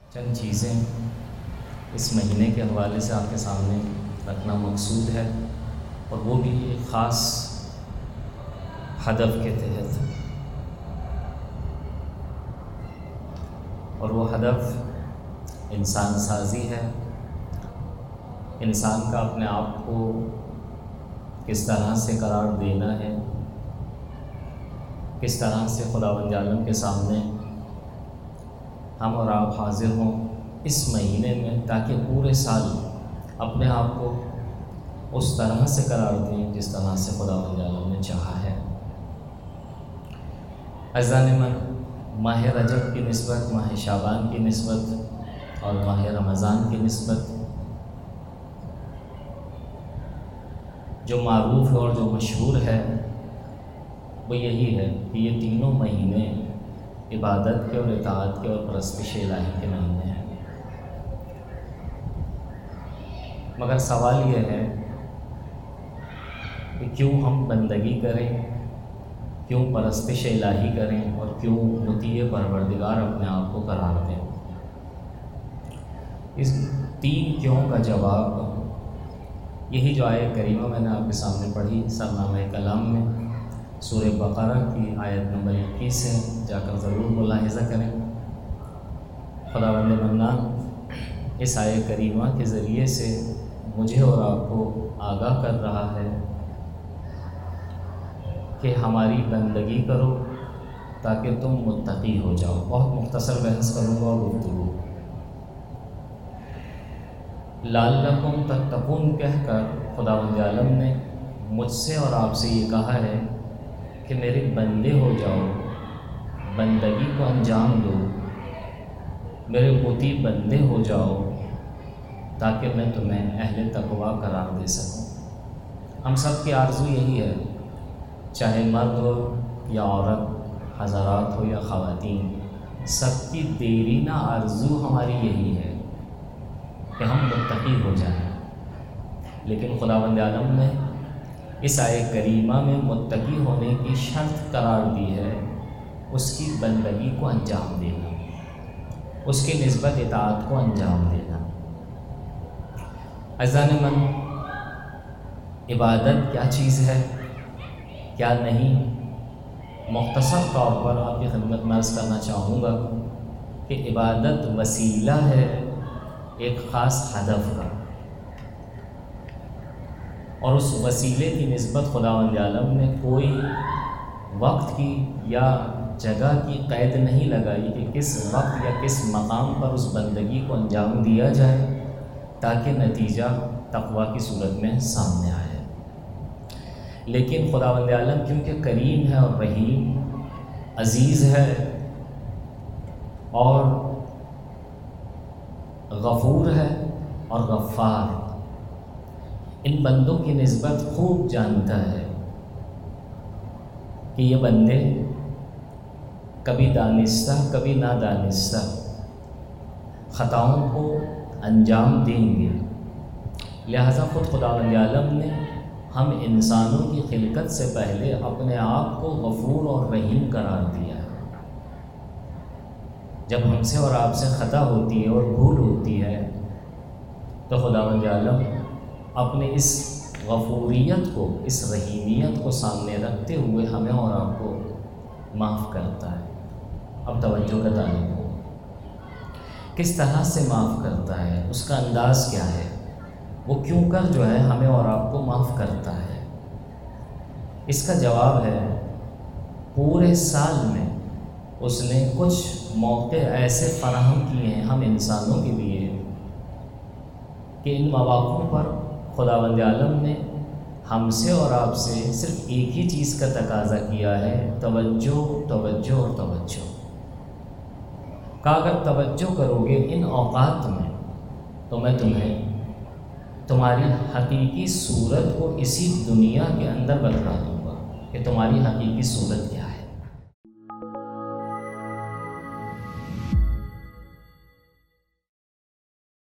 چند چیزیں اس مہینے کے حوالے سے آپ کے سامنے رکھنا مقصود ہے، اور وہ بھی ایک خاص ہدف کے تحت، اور وہ ہدف انسان سازی ہے۔ انسان کا اپنے آپ کو کس طرح سے قرار دینا ہے، کس طرح سے خداوند عالم کے سامنے ہم اور آپ حاضر ہوں اس مہینے میں، تاکہ پورے سال اپنے آپ کو اس طرح سے قرار دیں جس طرح سے خداوند عالم نے چاہا ہے۔ عزیزان من، ماہ رجب کی نسبت، ماہ شعبان کی نسبت اور ماہ رمضان کی نسبت جو معروف ہے اور جو مشہور ہے وہ یہی ہے کہ یہ تینوں مہینے عبادت کے اور اطاعت کے اور پرستش الہی کے مہینے ہیں۔ مگر سوال یہ ہے کہ کیوں ہم بندگی کریں، کیوں پرستش الہی کریں، اور کیوں مطیع پروردگار اپنے آپ کو قرار دیں؟ اس تین کیوں کا جواب یہی جو آیت کریمہ میں نے آپ کے سامنے پڑھی سرنامہ کلام میں، سورہ بقرہ کی آیت نمبر 21 ہے، جا کر ضرور ملاحظہ کریں۔ خداوند منان اس آیت کریمہ کے ذریعے سے مجھے اور آپ کو آگاہ کر رہا ہے کہ ہماری بندگی کرو تاکہ تم متقی ہو جاؤ۔ بہت مختصر بحث کروں گا اور گفتگو۔ لعلکم تتقون کہہ کر خداوند عالم نے مجھ سے اور آپ سے یہ کہا ہے کہ میرے بندے ہو جاؤ، بندگی کو انجام دو، میرے مطیع بندے ہو جاؤ تاکہ میں تمہیں اہل تقویٰ قرار دے سکوں۔ ہم سب کی آرزو یہی ہے، چاہے مرد ہو یا عورت، حضرات ہو یا خواتین، سب کی دیرینہ آرزو ہماری یہی ہے کہ ہم متقی ہو جائیں۔ لیکن خداوند عالم نے اس آیت کریمہ میں متقی ہونے کی شرط قرار دی ہے، اس کی بندگی کو انجام دینا، اس کی نسبت اطاعت کو انجام دینا۔ عزیزان من، عبادت کیا چیز ہے، کیا نہیں، مختصر طور پر آپ کی خدمت میں عرض کرنا چاہوں گا کہ عبادت وسیلہ ہے ایک خاص ہدف کا، اور اس وسیلے کی نسبت خداوند عالم نے کوئی وقت کی یا جگہ کی قید نہیں لگائی کہ کس وقت یا کس مقام پر اس بندگی کو انجام دیا جائے تاکہ نتیجہ تقویٰ کی صورت میں سامنے آئے۔ لیکن خداوند عالم کیونکہ کریم ہے اور رحیم، عزیز ہے اور غفور ہے اور غفار، ان بندوں کی نسبت خوب جانتا ہے کہ یہ بندے کبھی دانستہ کبھی نادانستہ خطاؤں کو انجام دیں گے۔ لہذا خود خداوند عالم نے ہم انسانوں کی خلقت سے پہلے اپنے آپ کو غفور اور رحیم قرار دیا ہے۔ جب ہم سے اور آپ سے خطا ہوتی ہے اور بھول ہوتی ہے تو خداوند عالم اپنے اس غفوریت کو، اس رحیمیت کو سامنے رکھتے ہوئے ہمیں اور آپ کو معاف کرتا ہے۔ اب توجہ کا طالب ہو، کس طرح سے معاف کرتا ہے، اس کا انداز کیا ہے، وہ کیوں کر جو ہے ہمیں اور آپ کو معاف کرتا ہے؟ اس کا جواب ہے، پورے سال میں اس نے کچھ موقع ایسے فراہم کیے ہیں ہم انسانوں کے لیے کہ ان مواقعوں پر خداوند عالم نے ہم سے اور آپ سے صرف ایک ہی چیز کا تقاضا کیا ہے، توجہ، توجہ اور توجہ۔ کہ اگر توجہ کرو گے ان اوقات میں تو میں تمہیں تمہاری حقیقی صورت کو اسی دنیا کے اندر بتلا دوں گا کہ تمہاری حقیقی صورت کیا ہے۔